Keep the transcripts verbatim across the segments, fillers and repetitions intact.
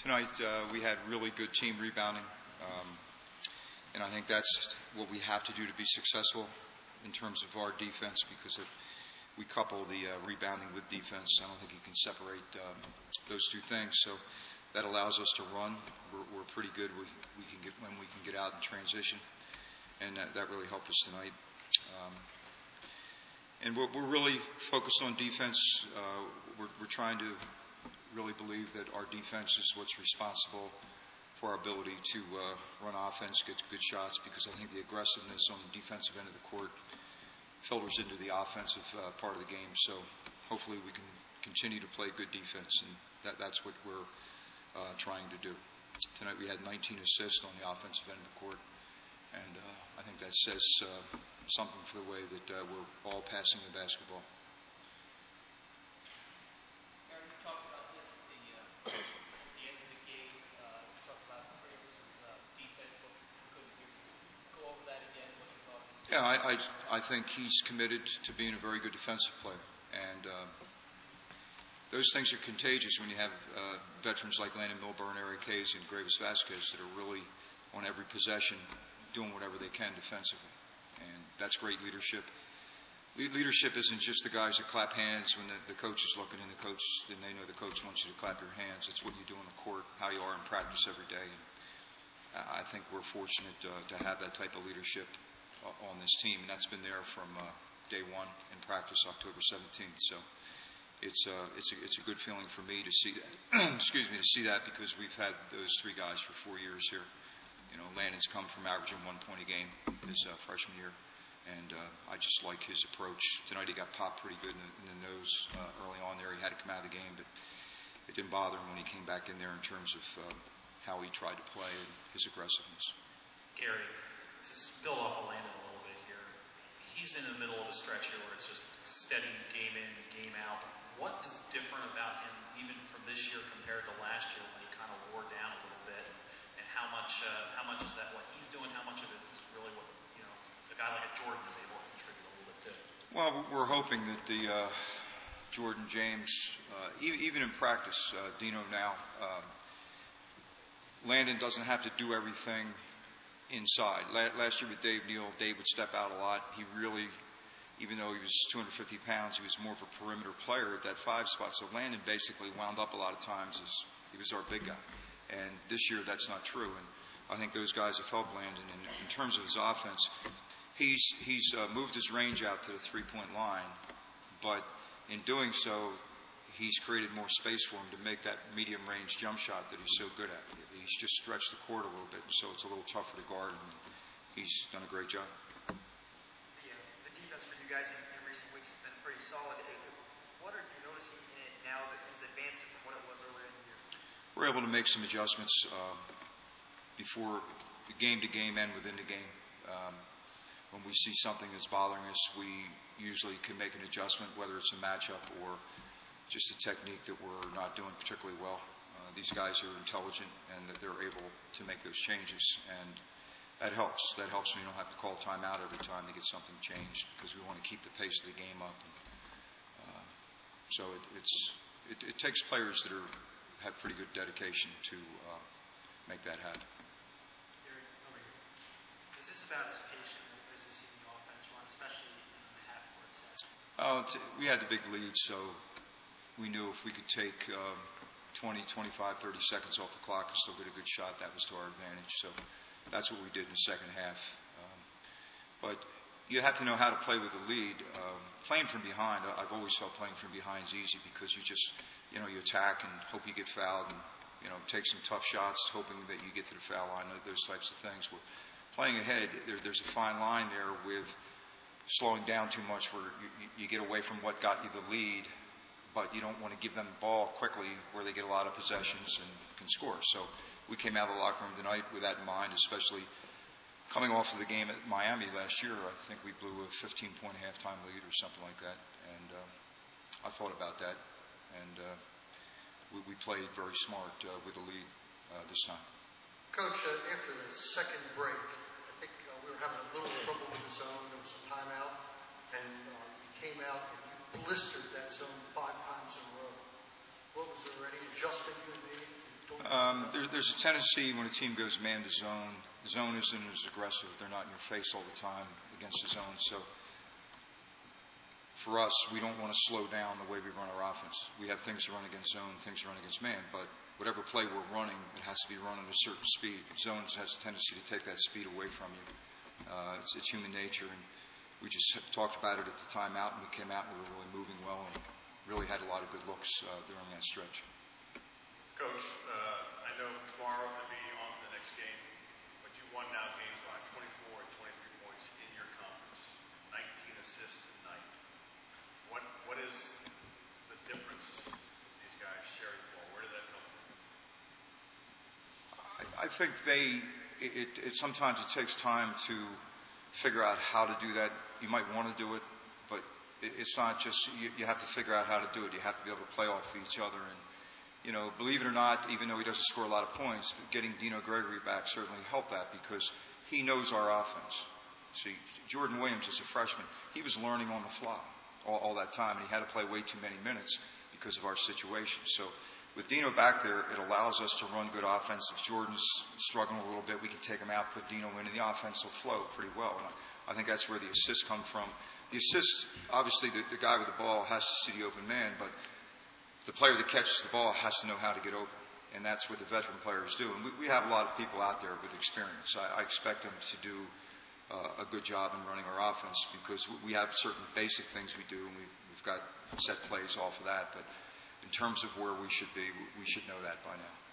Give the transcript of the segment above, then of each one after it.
Tonight uh, we had really good team rebounding, um, and I think that's what we have to do to be successful in terms of our defense, because if we couple the uh, rebounding with defense, I don't think you can separate um, those two things. So that allows us to run. We're, we're pretty good. We, we can get when we can get out in transition, and that, that really helped us tonight. Um, and we're, we're really focused on defense. Uh, we're, we're trying to really believe that our defense is what's responsible for our ability to uh, run offense, get good shots, because I think the aggressiveness on the defensive end of the court filters into the offensive uh, part of the game. So hopefully we can continue to play good defense, and that, that's what we're uh, trying to do. Tonight we had nineteen assists on the offensive end of the court, and uh, I think that says uh, something for the way that uh, we're all passing the basketball. Aaron, you talked about this at the, uh, at the end of the game. Uh, you talked about Davis's uh, defense. What couldn't you go over that again? What you thought? Yeah, I, I, I think he's committed to being a very good defensive player, and uh, those things are contagious when you have uh, veterans like Landon Milburn, Eric Hayes, and Gravis Vasquez that are really on every possession doing whatever they can defensively, and that's great leadership. Le- leadership isn't just the guys that clap hands when the, the coach is looking, and the coach and they know the coach wants you to clap your hands. It's what you do on the court, how you are in practice every day. And I think we're fortunate uh, to have that type of leadership on this team, and that's been there from uh, day one in practice, October seventeenth. So it's uh, it's a, it's a good feeling for me to see that. Excuse me, to see that, because we've had those three guys for four years here. You know, Landon's come from averaging one point a game his uh, freshman year, and uh, I just like his approach. Tonight he got popped pretty good in the, in the nose uh, early on there. He had to come out of the game, but it didn't bother him when he came back in there in terms of uh, how he tried to play and his aggressiveness. Gary, just build off of Landon a little bit here. He's in the middle of a stretch here where it's just steady game in, game out. What is different about him even from this year compared to last year when he kind of wore down a little bit? And how much uh, how much is that what he's doing? How much of it is really what, you know, a guy like a Jordan is able to contribute a little bit to? Well, we're hoping that the uh, Jordan James, uh, even, even in practice, uh, Dino now, uh, Landon doesn't have to do everything inside. Last year with Dave Neal, Dave would step out a lot. He really, even though he was two hundred fifty pounds, he was more of a perimeter player at that five spot. So Landon basically wound up a lot of times as he was our big guy. And this year that's not true. And I think those guys have helped Landon. And in terms of his offense, he's he's uh, moved his range out to the three-point line. But in doing so, he's created more space for him to make that medium-range jump shot that he's so good at. He's just stretched the court a little bit, and so it's a little tougher to guard, and he's done a great job. The, uh, the defense for you guys in, in recent weeks has been pretty solid. What are you noticing in it now that has advanced from what it was earlier in the year? We're able to make some adjustments uh, before the game to game and within the game. Um, when we see something that's bothering us, we usually can make an adjustment, whether it's a matchup or just a technique that we're not doing particularly well. Uh, these guys are intelligent, and that they're able to make those changes, and that helps. That helps when you don't have to call timeout every time to get something changed, because we want to keep the pace of the game up. And, uh, so it, it's it, it takes players that are have pretty good dedication to uh, make that happen. Is this about as patient as we see the offense run, especially in the half-court set? Uh, we had the big lead, so we knew if we could take um, twenty, twenty-five, thirty seconds off the clock and still get a good shot, that was to our advantage. So that's what we did in the second half. Um, but you have to know how to play with the lead. Um, playing from behind, I've always felt playing from behind is easy, because you just, you know, you attack and hope you get fouled, and, you know, take some tough shots hoping that you get to the foul line, those types of things. We're playing ahead, there, there's a fine line there with slowing down too much, where you, you get away from what got you the lead, but you don't want to give them the ball quickly where they get a lot of possessions and can score. So we came out of the locker room tonight with that in mind, especially coming off of the game at Miami last year. I think we blew a fifteen-point halftime lead or something like that, and uh, I thought about that, and uh, we, we played very smart uh, with the lead uh, this time. Coach, uh, after the second break, I think uh, we were having a little trouble with the zone. There was a timeout, and uh, you came out and you blistered that zone five times in a row. What was there any adjustment you made in Um, there, there's a tendency when a team goes man to zone, the zone isn't as aggressive. They're not in your face all the time against the zone. So for us, we don't want to slow down the way we run our offense. We have things to run against zone, things to run against man, but whatever play we're running, it has to be run at a certain speed. Zones has a tendency to take that speed away from you. Uh, it's, it's human nature, and we just talked about it at the timeout, and we came out and we were really moving well and really had a lot of good looks uh, during that stretch. Coach, uh, I know tomorrow will be on to the next game, but you won now games by twenty-four and twenty-three points in your conference, nineteen assists tonight. What What is the difference these guys share the ball? Where did that come from? I, I think they, it, it, it sometimes it takes time to figure out how to do that. You might want to do it, but it, it's not just, you, you have to figure out how to do it. You have to be able to play off each other. And, you know, believe it or not, even though he doesn't score a lot of points, getting Dino Gregory back certainly helped that because he knows our offense. See, Jordan Williams is a freshman. He was learning on the fly all, all that time, and he had to play way too many minutes because of our situation. So with Dino back there, it allows us to run good offense. If Jordan's struggling a little bit, we can take him out, put Dino in, and the offense will flow pretty well. And I, I think that's where the assists come from. The assists, obviously, the, the guy with the ball has to see the open man, but the player that catches the ball has to know how to get open, and that's what the veteran players do. And we, we have a lot of people out there with experience. I, I expect them to do uh, a good job in running our offense because we have certain basic things we do, and we've, we've got set plays off of that. But in terms of where we should be, we should know that by now.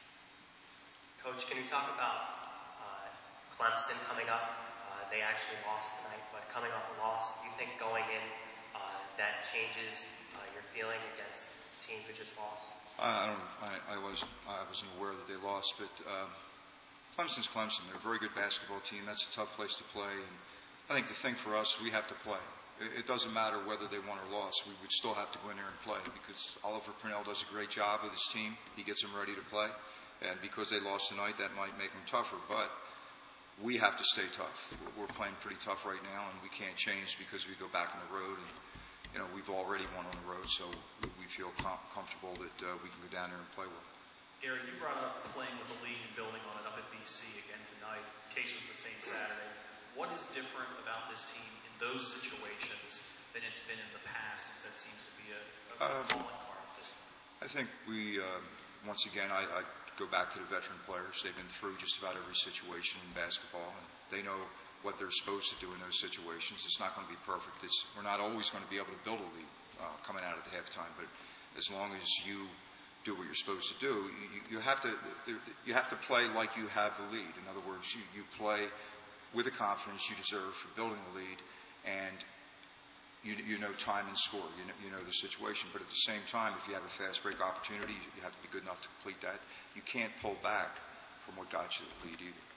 Coach, can you talk about uh, Clemson coming up? Uh, they actually lost tonight, but coming off a loss, do you think going in uh, that changes uh, your feeling against teams who just lost? I don't. I, I wasn't. I wasn't aware that they lost, but um, Clemson's Clemson. They're a very good basketball team. That's a tough place to play, and I think the thing for us, we have to play. It, it doesn't matter whether they won or lost. We would still have to go in there and play because Oliver Purnell does a great job with his team. He gets them ready to play, and because they lost tonight, that might make them tougher. But we have to stay tough. We're playing pretty tough right now, and we can't change because we go back on the road. And, you know, we've already won on the road, so we feel com- comfortable that uh, we can go down there and play well. Gary, you brought up playing with the league and building on it up at B C again tonight. Case was the same Saturday. What is different about this team in those situations than it's been in the past, since that seems to be a, a calling um, card at this point? I think we, uh, once again, I, I go back to the veteran players. They've been through just about every situation in basketball, and they know what they're supposed to do in those situations. It's not going to be perfect. It's, we're not always going to be able to build a lead uh, coming out at the halftime, but as long as you do what you're supposed to do, you, you have to you have to play like you have the lead. In other words, you, you play with the confidence you deserve for building the lead, and you, you know time and score. You know, you know the situation, but at the same time, if you have a fast break opportunity, you have to be good enough to complete that. You can't pull back from what got you the lead either.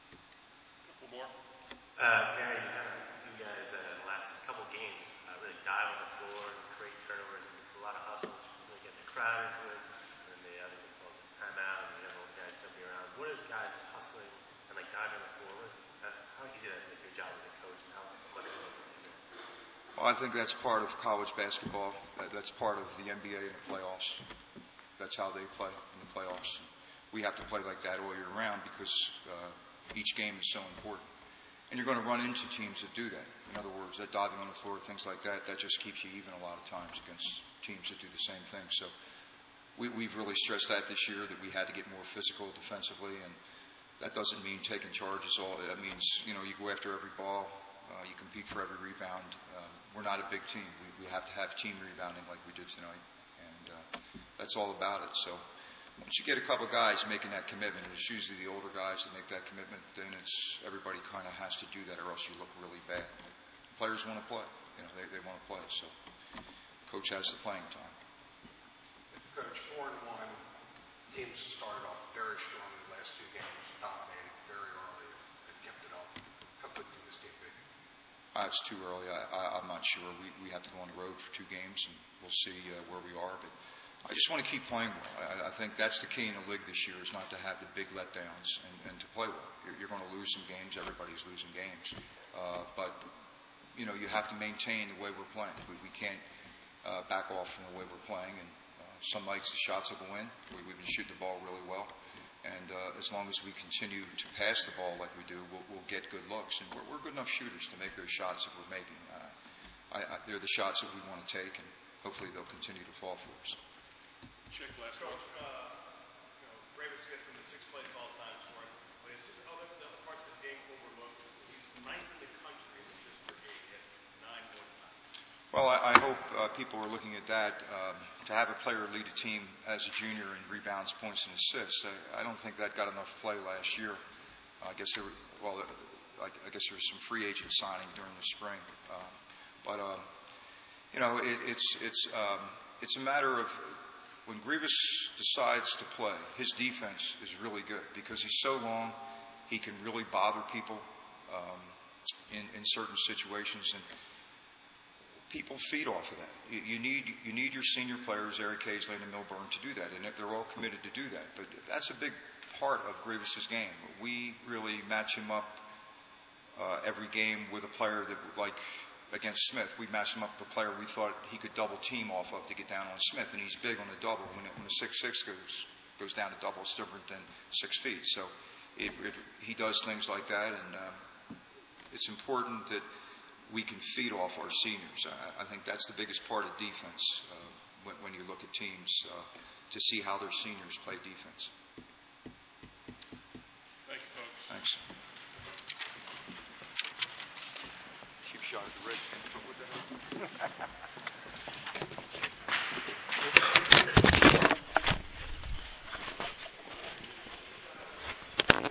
A couple more. Uh, Gary, you had you guys uh, in the last couple games uh, really dive on the floor and create turnovers and a lot of hustle, really getting the crowd into it, and the other people timeout, and you have all the guys jumping around. What is guys hustling and like diving on the floor? What is it, uh, how easy that make your job as a coach, and how much you like to see that? Well, I think that's part of college basketball. That's part of the N B A and the playoffs. That's how they play in the playoffs. We have to play like that all year round because uh, each game is so important. And you're going to run into teams that do that. In other words, that diving on the floor, things like that, that just keeps you even a lot of times against teams that do the same thing. So we, we've really stressed that this year, that we had to get more physical defensively. And that doesn't mean taking charges. All that means, you know, you go after every ball. Uh, you compete for every rebound. Uh, we're not a big team. We, we have to have team rebounding like we did tonight. And uh, that's all about it. So once you get a couple of guys making that commitment, it's usually the older guys that make that commitment, then it's everybody kind of has to do that or else you look really bad. Players want to play. You know, they, they want to play. So coach has the playing time. Coach, four and one, teams started off very strong in the last two games, dominated very early and kept it up. How good can this team be? Uh, it's too early. I, I, I'm not sure. We, we have to go on the road for two games, and we'll see uh, where we are. But I just want to keep playing well. I, I think that's the key in the league this year, is not to have the big letdowns and, and to play well. You're, you're going to lose some games. Everybody's losing games. Uh, but, you know, you have to maintain the way we're playing. We, we can't uh, back off from the way we're playing. And uh, some nights the shots will go in. We, we've been shooting the ball really well. And uh, as long as we continue to pass the ball like we do, we'll, we'll get good looks. And we're, we're good enough shooters to make those shots that we're making. Uh, I, I, they're the shots that we want to take, and hopefully they'll continue to fall for us. Chick, last Coach, uh, you know, Gravis gets into sixth place all the time scoring, but it's just other, the other parts of his game overlooked. He's ninth in the country in assist per game, yet nine more times. Well, I, I hope uh, people are looking at that. Um, to have a player lead a team as a junior in rebounds, points, and assists, I, I don't think that got enough play last year. Uh, I guess there were, well, I, I guess there was some free agent signing during the spring. Uh, but, uh, you know, it, it's, it's, um, it's a matter of when Grievous decides to play, his defense is really good because he's so long, he can really bother people um, in, in certain situations. And people feed off of that. You, you need you need your senior players, Eric Hazley and Milburn, to do that, and if they're all committed to do that. But that's a big part of Grievous's game. We really match him up uh, every game with a player that, like against Smith, we matched him up with a player we thought he could double team off of to get down on Smith, and he's big on the double. When, it, when the six six goes goes down to double, it's different than six feet. So it, it, he does things like that, and uh, it's important that we can feed off our seniors. I, I think that's the biggest part of defense uh, when, when you look at teams, uh, to see how their seniors play defense. Thank you, Coach. Thanks. Cheap shot at the red.